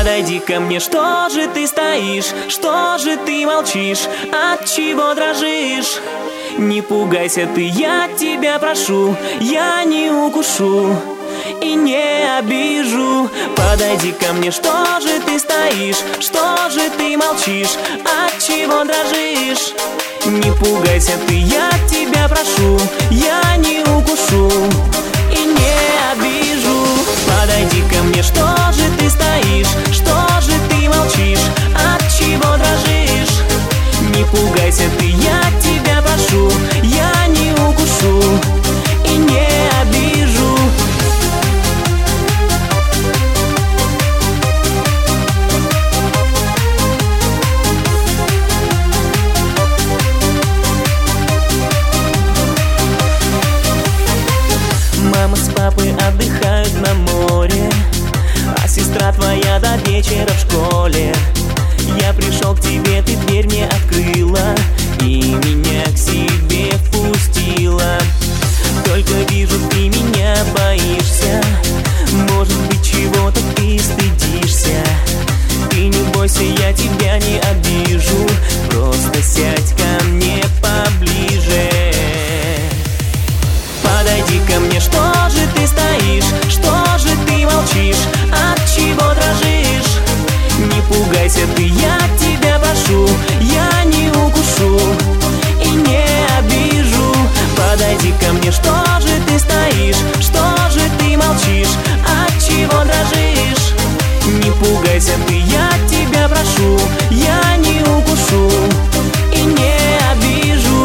Подойди ко мне, что же ты стоишь? Что же ты молчишь? От чего дрожишь? Не пугайся ты, я тебя прошу, я не укушу и не обижу. Подойди ко мне, что же ты стоишь? Что же ты молчишь? От чего дрожишь? Не пугайся ты, я тебя прошу, я не укушу и не обижу. Подойди ко мне, что же ты стоишь? Что же ты молчишь? От чего дрожишь? Не пугайся ты, я тебя прошу, я не укушу и не обижу. Мама с папой отдыхают на море, а сестра твоя до вечера в школе. Я пришел к тебе, ты дверь мне открыла и меня к себе впустила. Только вижу, ты меня боишься, может быть, чего-то ты стыдишься. Ты не бойся, я тебя не обижу, просто сядь ко мне поближе. Подойди ко мне, что же ты стоишь? Что же ты молчишь? От чего дрожишь? Не пугайся ты, я тебя прошу, я не укушу и не обижу. Подойди ко мне, что же ты стоишь? Что же ты молчишь? От чего дрожишь? Не пугайся ты, я тебя прошу, я не укушу и не обижу.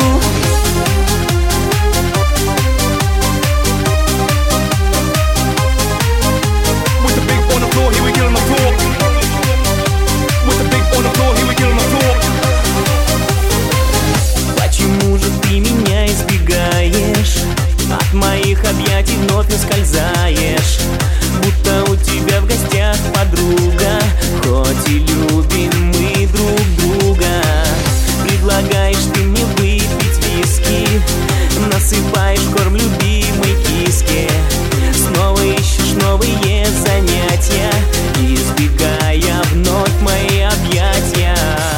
Почему же ты меня избегаешь? От моих объятий вновь ускользаешь, будто у тебя в гостях подруга, хоть и любим мы друг друга. Предлагаешь ты мне выпить виски, насыпаешь корм любимой киске. Снова ищешь новые занятия, избегая вновь мои объятия.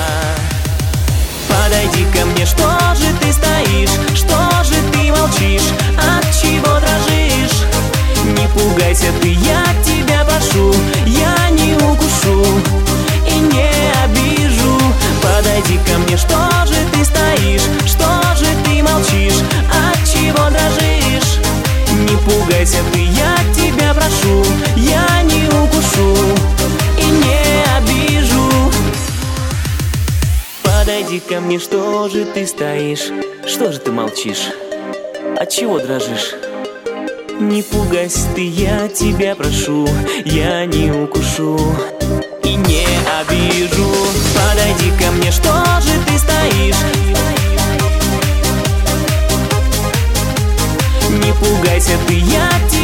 Подойди ко мне, что же ты стоишь? Что же ты молчишь? От чего дрожишь? Не пугайся ты, я тебя прошу, я не укушу и не обижу. Подойди ко мне, что же ты стоишь? Что же ты молчишь? От чего дрожишь? Не пугайся ты, я тебя прошу, я не укушу и не обижу. Подойди ко мне, что же ты стоишь? Что же ты молчишь? От чего дрожишь? Не пугайся ты, я тебя прошу, я не укушу и не обижу. Подойди ко мне, что же ты стоишь? Не пугайся ты, я тебя